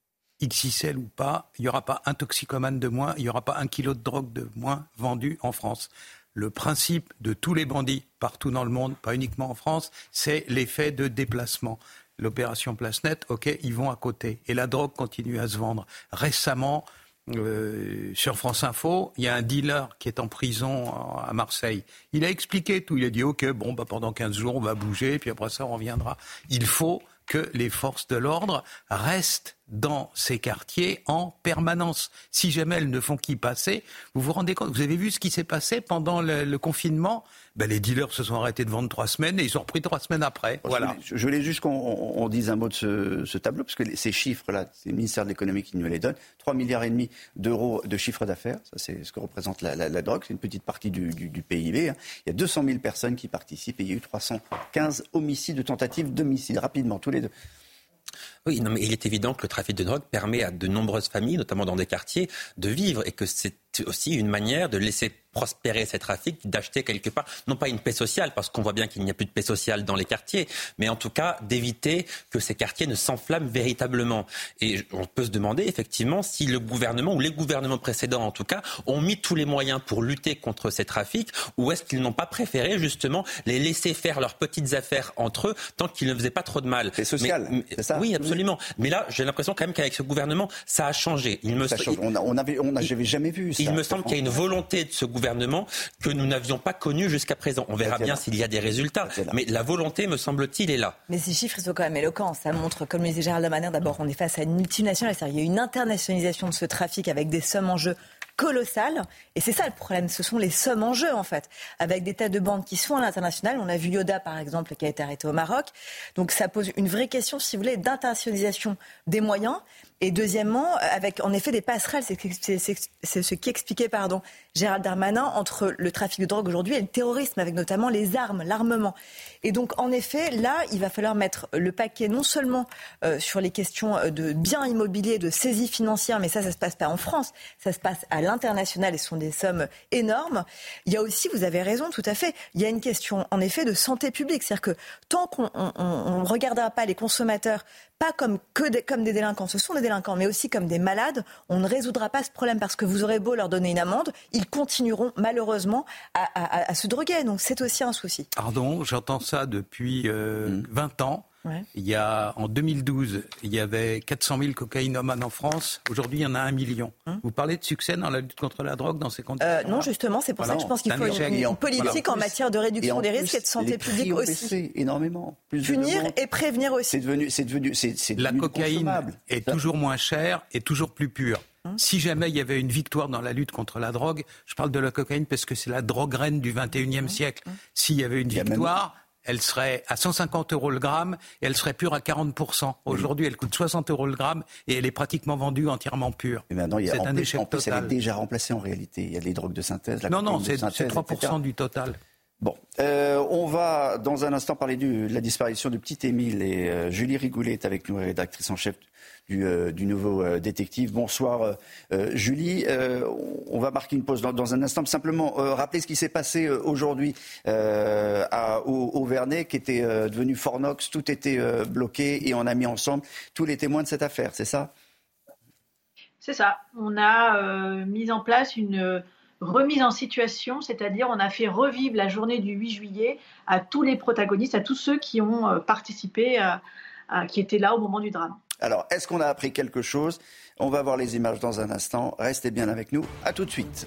X X L ou pas, il n'y aura pas un toxicomane de moins, il n'y aura pas un kilo de drogue de moins vendu en France. Le principe de tous les bandits partout dans le monde, pas uniquement en France, c'est l'effet de déplacement. L'opération Place Net, ok, ils vont à côté. Et la drogue continue à se vendre. Récemment, euh, sur France Info, il y a un dealer qui est en prison à Marseille. Il a expliqué tout. Il a dit, ok, bon, bah, pendant quinze jours, on va bouger, puis après ça, on reviendra. Il faut que les forces de l'ordre restent dans ces quartiers en permanence. Si jamais elles ne font qu'y passer, vous vous rendez compte, vous avez vu ce qui s'est passé pendant le, le confinement ? Ben, les dealers se sont arrêtés de vendre trois semaines et ils sont repris trois semaines après. Bon, voilà. Je, je voulais juste qu'on on, on dise un mot de ce, ce tableau, parce que les, ces chiffres-là, c'est le ministère de l'économie qui nous les donne. trois virgule cinq milliards d'euros de chiffre d'affaires, ça c'est ce que représente la, la, la drogue, c'est une petite partie du, du, du P I B. Hein. Il y a deux cent mille personnes qui participent et il y a eu trois cent quinze homicides de tentatives d'homicide, rapidement, tous les deux. Oui, non, mais il est évident que le trafic de drogue permet à de nombreuses familles, notamment dans des quartiers, de vivre et que c'est aussi une manière de laisser prospérer ces trafics, d'acheter quelque part, non pas une paix sociale, parce qu'on voit bien qu'il n'y a plus de paix sociale dans les quartiers, mais en tout cas d'éviter que ces quartiers ne s'enflamment véritablement. Et on peut se demander effectivement si le gouvernement, ou les gouvernements précédents en tout cas, ont mis tous les moyens pour lutter contre ces trafics, ou est-ce qu'ils n'ont pas préféré justement les laisser faire leurs petites affaires entre eux, tant qu'ils ne faisaient pas trop de mal. C'est social, mais, c'est ça ? Oui, absolument. Mais là, j'ai l'impression quand même qu'avec ce gouvernement, ça a changé. Il me ça change. On, a, on avait, on a, j'avais jamais vu ça. Il me semble qu'il y a une volonté de ce gouvernement que nous n'avions pas connue jusqu'à présent. On verra bien s'il y a des résultats. Mais la volonté, me semble-t-il, est là. Mais ces chiffres, ils sont quand même éloquents. Ça montre, comme le disait Gérald Darmanin, d'abord, on est face à une multinationale. C'est-à-dire, il y a une internationalisation de ce trafic avec des sommes en jeu colossales. Et c'est ça le problème. Ce sont les sommes en jeu, en fait. Avec des tas de bandes qui sont à l'international. On a vu Yoda, par exemple, qui a été arrêté au Maroc. Donc, ça pose une vraie question, si vous voulez, d'internationalisation des moyens. Et deuxièmement, avec en effet des passerelles, c'est, c'est, c'est, c'est ce qui expliquait pardon, Gérald Darmanin entre le trafic de drogue aujourd'hui et le terrorisme, avec notamment les armes, l'armement. Et donc en effet, là, il va falloir mettre le paquet non seulement euh, sur les questions de biens immobiliers, de saisie financière, mais ça, ça se passe pas en France, ça se passe à l'international et ce sont des sommes énormes. Il y a aussi, vous avez raison, tout à fait, il y a une question en effet de santé publique, c'est-à-dire que tant qu'on ne regardera pas les consommateurs pas comme, que des, comme des délinquants, ce sont des délinquants, mais aussi comme des malades, on ne résoudra pas ce problème parce que vous aurez beau leur donner une amende, ils continueront malheureusement à, à, à se droguer. Donc c'est aussi un souci. Pardon, j'entends ça depuis euh, mmh. vingt ans. Ouais. Il y a, en deux mille douze, il y avait quatre cent mille cocaïnomanes en France. Aujourd'hui, il y en a un million. Hum. Vous parlez de succès dans la lutte contre la drogue dans ces conditions euh, Non, justement, c'est pour voilà. ça que je pense qu'il faut une, une politique voilà. en matière de réduction des risques et de santé publique aussi. Énormément. Plus Punir et prévenir aussi. C'est devenu, c'est devenu, c'est, c'est devenu la cocaïne est ça. toujours moins chère et toujours plus pure. Hum. Si jamais il y avait une victoire dans la lutte contre la drogue, je parle de la cocaïne parce que c'est la drogue reine du vingt et unième hum. siècle. Hum. S'il y avait une victoire... elle serait à cent cinquante euros le gramme et elle serait pure à quarante pour cent. Aujourd'hui, elle coûte soixante euros le gramme et elle est pratiquement vendue entièrement pure. Et maintenant, il y a, c'est en un plus, échec en plus, total. elle est déjà remplacée en réalité. Il y a les drogues de synthèse, la non, non, de c'est, synthèse, c'est trois pour cent du total. Bon, euh, on va dans un instant parler du, de la disparition du petit Émile et euh, Julie Rigoulet est avec nous, rédactrice en chef du, euh, du Nouveau euh, Détective. Bonsoir euh, Julie, euh, on va marquer une pause dans, dans un instant. Simplement euh, rappeler ce qui s'est passé euh, aujourd'hui euh, à, au, au Vernet, qui était euh, devenu Fornox. Tout était euh, bloqué et on a mis ensemble tous les témoins de cette affaire, c'est ça ? C'est ça. On a euh, mis en place une remise en situation, c'est-à-dire on a fait revivre la journée du huit juillet à tous les protagonistes, à tous ceux qui ont euh, participé, à, à, qui étaient là au moment du drame. Alors, est-ce qu'on a appris quelque chose ? On va voir les images dans un instant. Restez bien avec nous. À tout de suite.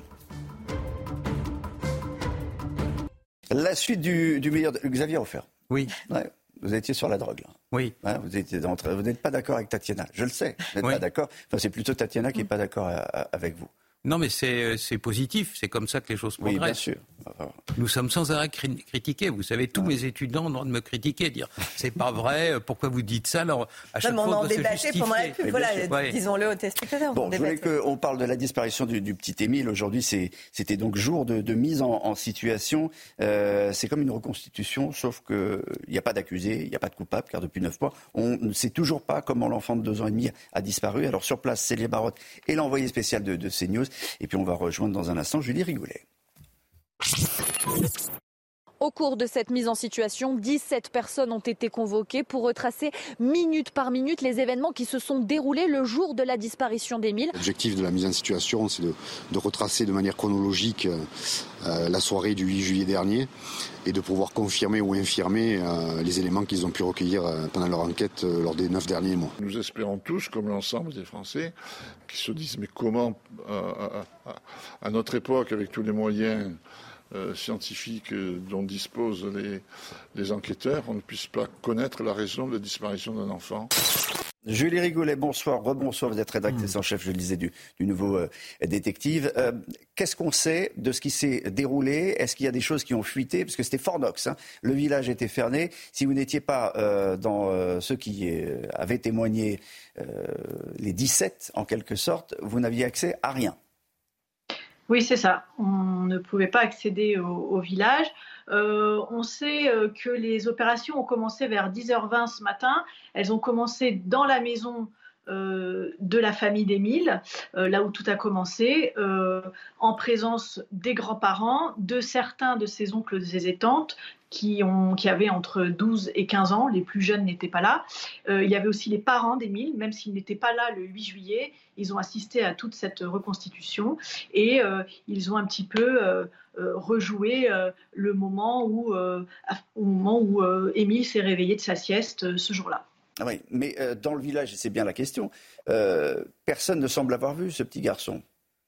La suite du, du meilleur... De... Xavier Offert. Oui. Ouais. Vous étiez sur la drogue, là. Oui. Hein, vous étiez dans... vous n'êtes pas d'accord avec Tatiana. Je le sais. Vous n'êtes oui. pas d'accord. Enfin, c'est plutôt Tatiana qui n'est pas d'accord avec vous. Non, mais c'est, c'est positif. C'est comme ça que les choses progressent. Oui, bien sûr. Nous sommes sans arrêt cri- critiqués. Vous savez, tous ouais. mes étudiants ont le droit de me critiquer, dire c'est pas vrai, pourquoi vous dites ça ? Alors, à chaque non, fois, on on en doit débattait se justifier. pendant la pub, voilà, ouais. disons-le aux téléspectateurs. Bon, je voulais qu'on parle de la disparition du, du petit Émile. Aujourd'hui, c'est, c'était donc jour de, de mise en, en situation. Euh, c'est comme une reconstitution, sauf qu'il n'y a pas d'accusé, il n'y a pas de coupable, car depuis neuf mois, on ne sait toujours pas comment l'enfant de deux ans et demi a disparu. Alors, sur place, Célia Barotte est l'envoyée spéciale de, de CNews. Et puis, on va rejoindre dans un instant Julie Rigoulet. Au cours de cette mise en situation, dix-sept personnes ont été convoquées pour retracer minute par minute les événements qui se sont déroulés le jour de la disparition d'Émile. L'objectif de la mise en situation, c'est de, de retracer de manière chronologique euh, la soirée du huit juillet dernier et de pouvoir confirmer ou infirmer euh, les éléments qu'ils ont pu recueillir euh, pendant leur enquête euh, lors des neuf derniers mois. Nous espérons tous, comme l'ensemble des Français, qui se disent mais comment, euh, à, à, à notre époque, avec tous les moyens Euh, scientifiques euh, dont disposent les, les enquêteurs, on ne puisse pas connaître la raison de la disparition d'un enfant. Julie Rigoulet, bonsoir, rebonsoir, vous êtes rédactrice mmh. en chef, je le disais, du, du Nouveau euh, Détective. Euh, qu'est-ce qu'on sait de ce qui s'est déroulé ? Est-ce qu'il y a des choses qui ont fuité ? Parce que c'était Fornox, hein. Le village était fermé. Si vous n'étiez pas euh, dans euh, ceux qui euh, avaient témoigné, euh, les dix-sept en quelque sorte, vous n'aviez accès à rien. Oui, c'est ça. On ne pouvait pas accéder au, au village. Euh, on sait euh, que les opérations ont commencé vers dix heures vingt ce matin. Elles ont commencé dans la maison euh, de la famille d'Émile, euh, là où tout a commencé, euh, en présence des grands-parents, de certains de ses oncles et ses tantes, qui, ont, qui avaient entre douze et quinze ans. Les plus jeunes n'étaient pas là. Euh, il y avait aussi les parents d'Émile, même s'ils n'étaient pas là le huit juillet. Ils ont assisté à toute cette reconstitution et euh, ils ont un petit peu euh, euh, rejoué euh, le moment où, euh, au moment où euh, Émile s'est réveillé de sa sieste euh, ce jour-là. Ah oui, mais euh, dans le village, et c'est bien la question, euh, personne ne semble avoir vu ce petit garçon.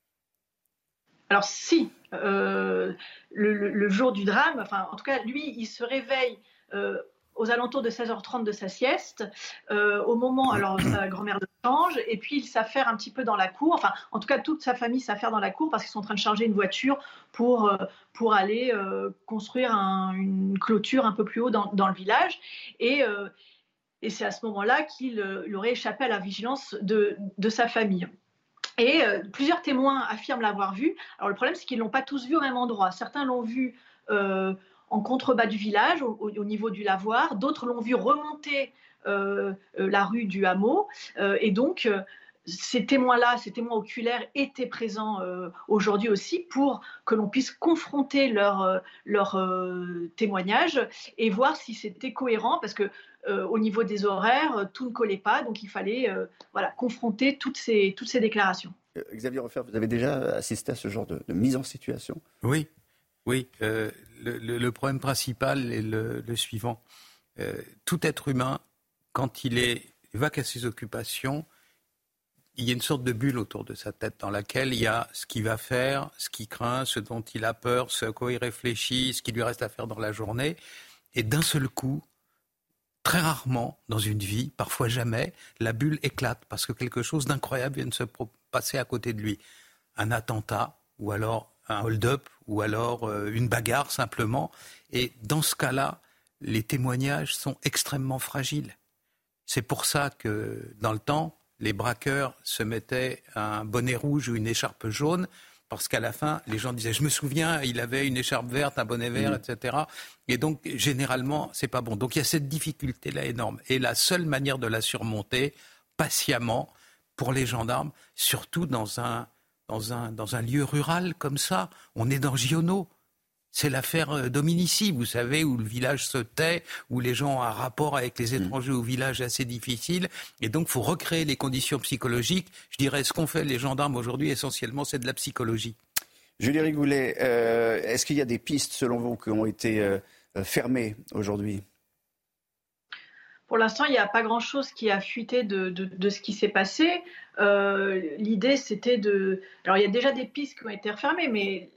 Alors si, euh, le, le, le jour du drame, enfin en tout cas lui, il se réveille euh, aux alentours de seize heures trente de sa sieste, euh, au moment, alors sa grand-mère le change, et puis il s'affaire un petit peu dans la cour, enfin en tout cas toute sa famille s'affaire dans la cour parce qu'ils sont en train de charger une voiture pour, euh, pour aller euh, construire un, une clôture un peu plus haut dans, dans le village, et, euh, et c'est à ce moment-là qu'il euh, aurait échappé à la vigilance de, de sa famille. Et euh, plusieurs témoins affirment l'avoir vu. Alors le problème, c'est qu'ils ne l'ont pas tous vu au même endroit. Certains l'ont vu euh, en contrebas du village, au, au niveau du lavoir. D'autres l'ont vu remonter euh, euh, la rue du hameau. Euh, et donc, euh, ces témoins-là, ces témoins oculaires étaient présents euh, aujourd'hui aussi pour que l'on puisse confronter leur, euh, leur euh, témoignage et voir si c'était cohérent. Parce que Euh, au niveau des horaires, euh, tout ne collait pas, donc il fallait euh, voilà, confronter toutes ces, toutes ces déclarations. Euh, Xavier Offert, vous avez déjà assisté à ce genre de, de mise en situation ? Oui, oui. Euh, le, le, le problème principal est le, le suivant. Euh, tout être humain, quand il est vaque à ses occupations, il y a une sorte de bulle autour de sa tête dans laquelle il y a ce qu'il va faire, ce qu'il craint, ce dont il a peur, ce à quoi il réfléchit, ce qui lui reste à faire dans la journée. Et d'un seul coup, très rarement dans une vie, parfois jamais, la bulle éclate parce que quelque chose d'incroyable vient de se passer à côté de lui. Un attentat, ou alors un hold-up, ou alors euh, une bagarre simplement. Et dans ce cas-là, les témoignages sont extrêmement fragiles. C'est pour ça que dans le temps, les braqueurs se mettaient un bonnet rouge ou une écharpe jaune parce qu'à la fin, les gens disaient, je me souviens, il avait une écharpe verte, un bonnet vert, mmh. et cetera. Et donc, généralement, c'est pas bon. Donc, il y a cette difficulté-là énorme. Et la seule manière de la surmonter, patiemment, pour les gendarmes, surtout dans un, dans un, dans un lieu rural comme ça, on est dans Giono. C'est l'affaire Dominici, vous savez, où le village se tait, où les gens ont un rapport avec les étrangers au village assez difficile. Et donc, il faut recréer les conditions psychologiques. Je dirais, ce qu'ont fait les gendarmes aujourd'hui, essentiellement, c'est de la psychologie. Julie Rigoulet, euh, est-ce qu'il y a des pistes, selon vous, qui ont été euh, fermées aujourd'hui ? Pour l'instant, il n'y a pas grand-chose qui a fuité de, de, de ce qui s'est passé. Euh, l'idée, c'était de... Alors, il y a déjà des pistes qui ont été refermées, mais...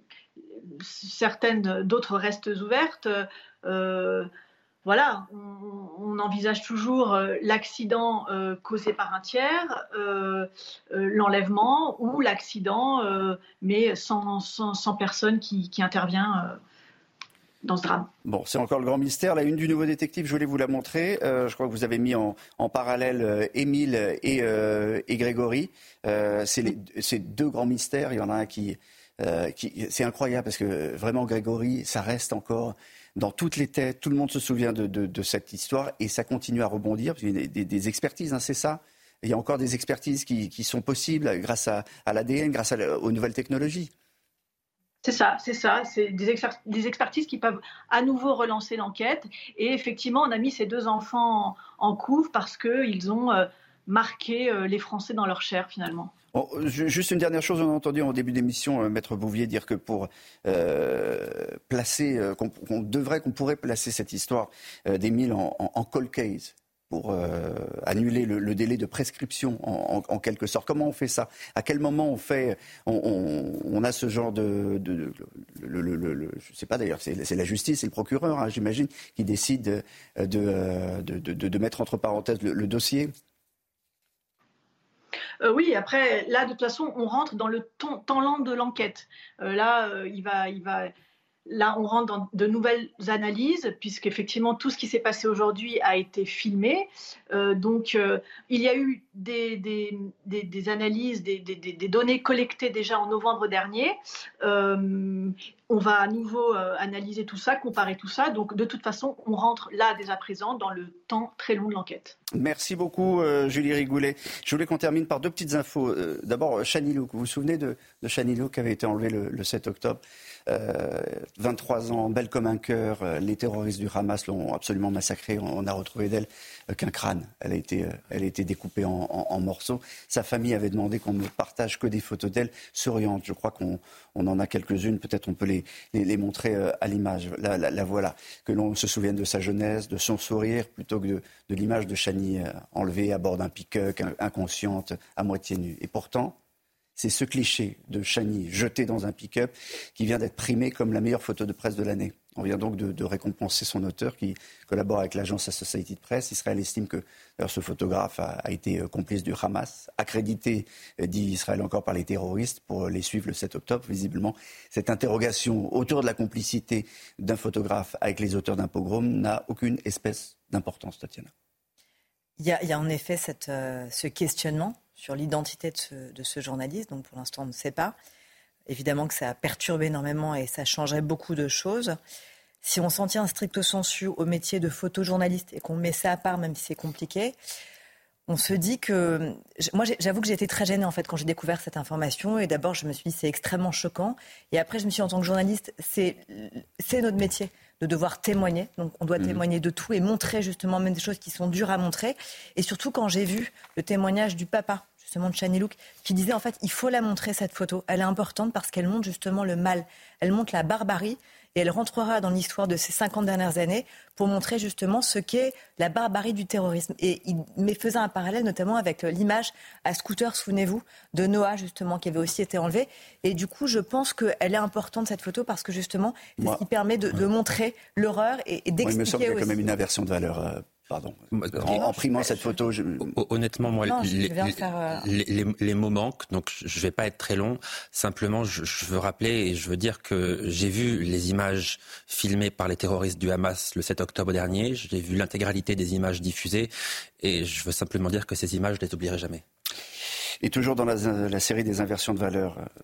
certaines d'autres restent ouvertes. Euh, voilà, on, on envisage toujours euh, l'accident euh, causé par un tiers, euh, euh, l'enlèvement ou l'accident, euh, mais sans, sans, sans personne qui, qui intervient euh, dans ce drame. Bon, c'est encore le grand mystère. La une du Nouveau Détective, je voulais vous la montrer. Euh, je crois que vous avez mis en, en parallèle euh, Émile et, euh, et Grégory. Euh, c'est, les, c'est deux grands mystères. Il y en a un qui... Euh, qui, c'est incroyable parce que vraiment Grégory, ça reste encore dans toutes les têtes. Tout le monde se souvient de, de, de cette histoire et ça continue à rebondir. Parce qu'il y a des, des expertises, hein, c'est ça. Il y a encore des expertises qui, qui sont possibles grâce à, à l'A D N, grâce à, aux nouvelles technologies. C'est ça, c'est ça. C'est des, exper- des expertises qui peuvent à nouveau relancer l'enquête. Et effectivement, on a mis ces deux enfants en, en couve parce qu'ils ont euh, marqué euh, les Français dans leur chair finalement. Bon, juste une dernière chose, on a entendu en début d'émission euh, Maître Bouvier dire que pour euh, placer, euh, qu'on, qu'on devrait, qu'on pourrait placer cette histoire euh, d'Émile en, en, en cold case pour euh, annuler le, le délai de prescription en, en, en quelque sorte. Comment on fait ça ? À quel moment on fait, on, on, on a ce genre de, de, de le, le, le, le, je sais pas d'ailleurs, c'est, c'est la justice, c'est le procureur, hein, j'imagine, qui décide de, de, de, de, de mettre entre parenthèses le, le dossier. Euh, oui, après, là, de toute façon, on rentre dans le temps, temps lent de l'enquête. Euh, là, euh, il va, il va, là, on rentre dans de nouvelles analyses, puisqu'effectivement, tout ce qui s'est passé aujourd'hui a été filmé. Euh, donc, euh, il y a eu des, des, des, des analyses, des, des, des données collectées déjà en novembre dernier. Euh, on va à nouveau euh, analyser tout ça, comparer tout ça. Donc, de toute façon, on rentre là, dès à présent, dans le temps très long de l'enquête. Merci beaucoup, euh, Julie Rigoulet. Je voulais qu'on termine par deux petites infos. Euh, d'abord, Shani Louk. Vous vous souvenez de, de Shani Louk qui avait été enlevée le, le sept octobre euh, vingt-trois ans, belle comme un cœur. Euh, les terroristes du Hamas l'ont absolument massacrée. On, on a retrouvé d'elle euh, qu'un crâne. Elle a été, euh, elle a été découpée en, en, en morceaux. Sa famille avait demandé qu'on ne partage que des photos d'elle souriantes. Je crois qu'on on en a quelques-unes. Peut-être on peut les, les, les montrer euh, à l'image. La, la, la voilà. Que l'on se souvienne de sa jeunesse, de son sourire, plutôt que de, de l'image de Shani euh, enlevée à bord d'un pick-up, inconsciente, à moitié nue. Et pourtant, c'est ce cliché de Shani jeté dans un pick-up qui vient d'être primé comme la meilleure photo de presse de l'année. On vient donc de, de récompenser son auteur qui collabore avec l'agence Associated Press. Israël estime que ce photographe a, a été complice du Hamas, accrédité, dit Israël encore, par les terroristes pour les suivre le sept octobre. Visiblement, cette interrogation autour de la complicité d'un photographe avec les auteurs d'un pogrom n'a aucune espèce d'importance, Tatiana. Il y a, il y a en effet cette, euh, ce questionnement sur l'identité de ce, de ce journaliste. Donc pour l'instant, on ne sait pas. Évidemment que ça a perturbé énormément et ça changerait beaucoup de choses. Si on s'en tient stricto sensu au métier de photojournaliste et qu'on met ça à part, même si c'est compliqué, on se dit que... Moi, j'avoue que j'ai été très gênée en fait, quand j'ai découvert cette information. Et d'abord, je me suis dit c'est extrêmement choquant. Et après, je me suis dit en tant que journaliste, c'est, c'est notre métier de devoir témoigner. Donc on doit mmh. témoigner de tout et montrer justement même des choses qui sont dures à montrer. Et surtout quand j'ai vu le témoignage du papa, justement de Shani Louk, qui disait en fait il faut la montrer cette photo. Elle est importante parce qu'elle montre justement le mal. Elle montre la barbarie et elle rentrera dans l'histoire de ces cinquante dernières années pour montrer justement ce qu'est la barbarie du terrorisme. Et il mais faisait un parallèle notamment avec l'image à scooter, souvenez-vous, de Noah justement, qui avait aussi été enlevé. Et du coup, je pense qu'elle est importante cette photo parce que justement, c'est Moi, ce qui permet de, de montrer l'horreur et, et d'expliquer. Moi, il me semble qu'il y a quand même une inversion de valeur. Euh... Pardon. En imprimant cette photo, je... honnêtement, moi, non, les, les, faire, euh... les, les, les mots manquent, donc je ne vais pas être très long. Simplement, je, je veux rappeler et je veux dire que j'ai vu les images filmées par les terroristes du Hamas le sept octobre dernier. J'ai vu l'intégralité des images diffusées et je veux simplement dire que ces images, je ne les oublierai jamais. Et toujours dans la, la série des inversions de valeurs,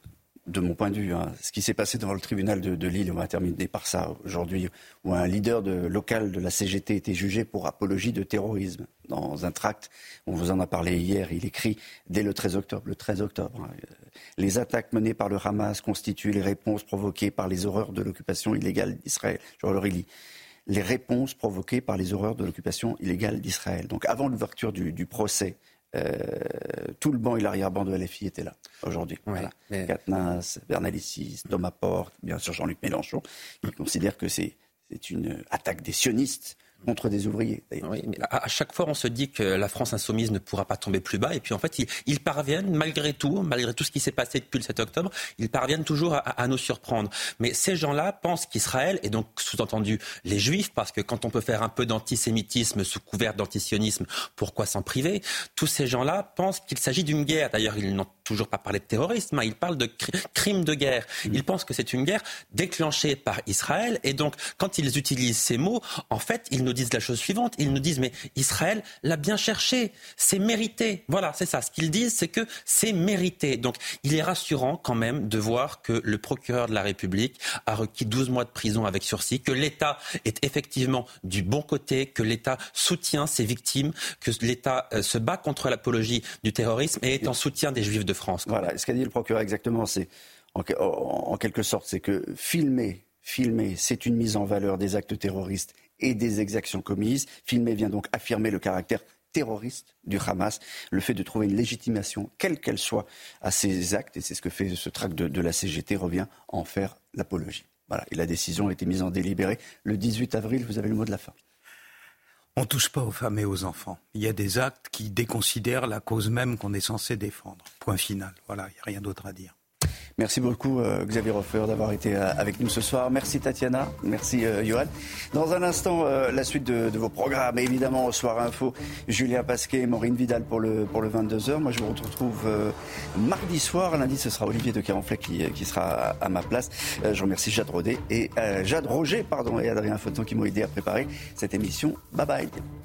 de mon point de vue, hein, ce qui s'est passé devant le tribunal de, de Lille, on va terminer par ça aujourd'hui, où un leader de, local de la C G T était jugé pour apologie de terrorisme. Dans un tract, on vous en a parlé hier, il écrit dès le treize octobre, le treize octobre, hein, les attaques menées par le Hamas constituent les réponses provoquées par les horreurs de l'occupation illégale d'Israël. Je le relis. Les réponses provoquées par les horreurs de l'occupation illégale d'Israël. Donc avant l'ouverture du, du procès, Euh, tout le banc et l'arrière-banc de L F I étaient là aujourd'hui. Ouais, voilà. mais... Quatennens, Bernalicis, Thomas Porte, bien sûr Jean-Luc Mélenchon, qui considère que c'est, c'est une attaque des sionistes contre des ouvriers. Oui, mais à, à chaque fois, on se dit que la France insoumise ne pourra pas tomber plus bas. Et puis, en fait, ils, ils parviennent, malgré tout, malgré tout ce qui s'est passé depuis le sept octobre, ils parviennent toujours à, à nous surprendre. Mais ces gens-là pensent qu'Israël, et donc sous-entendu les Juifs, parce que quand on peut faire un peu d'antisémitisme sous couvert d'antisionisme, pourquoi s'en priver ? Tous ces gens-là pensent qu'il s'agit d'une guerre. D'ailleurs, ils n'ont toujours pas parlé de terrorisme, hein, ils parlent de cri- crimes de guerre. Ils pensent que c'est une guerre déclenchée par Israël. Et donc, quand ils utilisent ces mots, en fait, ils nous disent la chose suivante, ils nous disent mais Israël l'a bien cherché, c'est mérité. Voilà, c'est ça. Ce qu'ils disent, c'est que c'est mérité. Donc il est rassurant quand même de voir que le procureur de la République a requis douze mois de prison avec sursis, que l'État est effectivement du bon côté, que l'État soutient ses victimes, que l'État euh, se bat contre l'apologie du terrorisme et est en soutien des Juifs de France. Voilà, même. Ce qu'a dit le procureur exactement, c'est en, en, en quelque sorte, c'est que filmer, filmer, c'est une mise en valeur des actes terroristes et des exactions commises. Filmer vient donc affirmer le caractère terroriste du Hamas, le fait de trouver une légitimation, quelle qu'elle soit, à ces actes, et c'est ce que fait ce tract de, de la C G T, revient à en faire l'apologie. Voilà, et la décision a été mise en délibéré le dix-huit avril, vous avez le mot de la fin. On ne touche pas aux femmes et aux enfants. Il y a des actes qui déconsidèrent la cause même qu'on est censé défendre. Point final. Voilà, il n'y a rien d'autre à dire. Merci beaucoup euh, Xavier Hofer d'avoir été euh, avec nous ce soir. Merci Tatiana, merci euh, Johan. Dans un instant, euh, la suite de, de vos programmes. Et évidemment, au Soir Info, Julien Pasquet, Maureen Vidal pour le, pour le vingt-deux heures. Moi, je vous retrouve euh, mardi soir. Lundi, ce sera Olivier de Carenfleck qui, qui sera à, à ma place. Euh, je remercie Jade Rodet et euh, Jade Roger pardon, et Adrien Fauton qui m'ont aidé à préparer cette émission. Bye bye.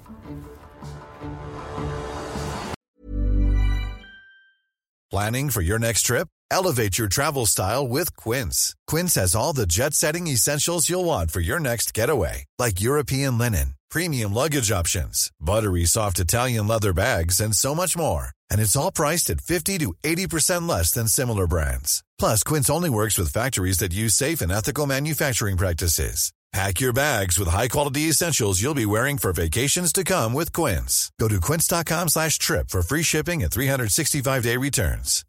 Planning for your next trip? Elevate your travel style with Quince. Quince has all the jet-setting essentials you'll want for your next getaway, like European linen, premium luggage options, buttery soft Italian leather bags, and so much more. And it's all priced at fifty to eighty percent less than similar brands. Plus, Quince only works with factories that use safe and ethical manufacturing practices. Pack your bags with high-quality essentials you'll be wearing for vacations to come with Quince. Go to quince.com slash trip for free shipping and three sixty-five day returns.